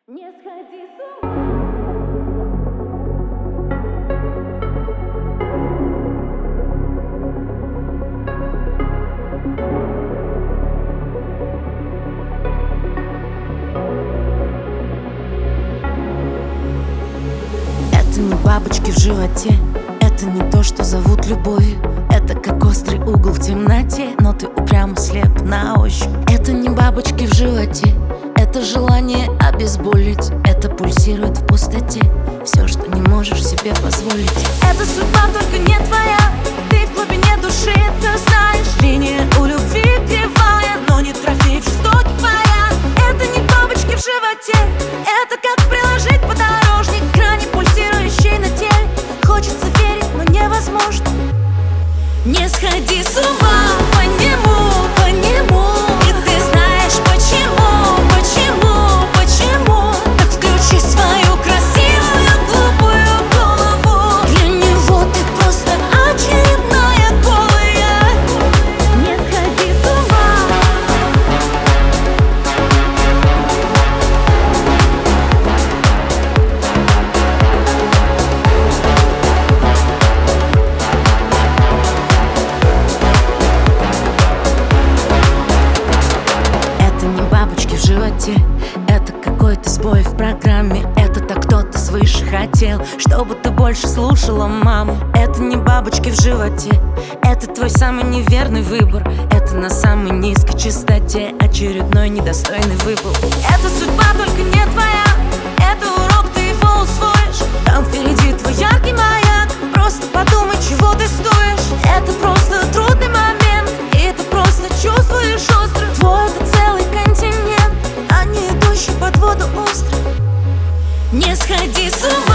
Не сходи с ума. Это не бабочки в животе, это не то, что зовут любовью. Это как острый угол в темноте, но ты упрямо слеп на ощупь. Это не бабочки в животе, это желание обезболить. Это пульсирует в пустоте, все, что не можешь себе позволить. Это судьба, только не твоя. Ты в глубине души это знаешь. Линия у любви кривая, но не трофей в жестоких боях. Это не бабочки в животе, это как приложить подорожник к ране, пульсирующей на теле. Хочется верить, но невозможно. Не сходи с ума по нему, по нему. И ты знаешь почему, почему, почему. Так включи свою красивую глупую голову. Для него ты просто очередная голая. Не сходи с ума. Это не бабочки в животе, это какой-то сбой в программе. Это так кто-то свыше хотел, чтобы ты больше слушала маму. Это не бабочки в животе, это твой самый неверный выбор. Это на самой низкой частоте очередной недостойный выпал. Это судьба, только не твоя. Это урок, ты его усвоишь. Там впереди твой яркий маяк. Просто подумай, чего ты стоишь. Это просто трудный момент, и ты просто чувствуешь остро. Твой это целый континент, а не идущий под воду остров. Не сходи с ума.